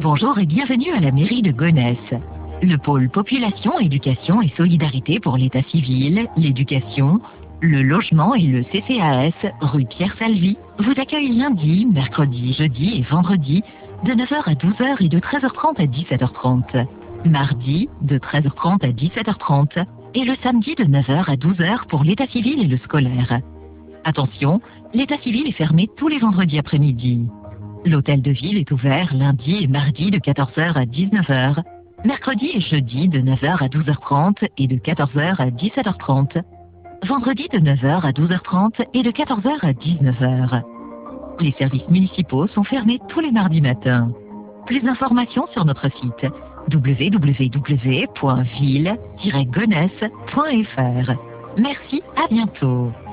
Bonjour et bienvenue à la mairie de Gonesse. Le pôle population, éducation et solidarité pour l'état civil, l'éducation, le logement et le CCAS, rue Pierre-Salvi, vous accueille lundi, mercredi, jeudi et vendredi de 9h à 12h et de 13h30 à 17h30. Mardi, de 13h30 à 17h30 et le samedi de 9h à 12h pour l'état civil et le scolaire. Attention, l'état civil est fermé tous les vendredis après-midi. L'hôtel de ville est ouvert lundi et mardi de 14h à 19h, mercredi et jeudi de 9h à 12h30 et de 14h à 17h30, vendredi de 9h à 12h30 et de 14h à 19h. Les services municipaux sont fermés tous les mardis matins. Plus d'informations sur notre site www.ville-gonesse.fr. Merci, à bientôt.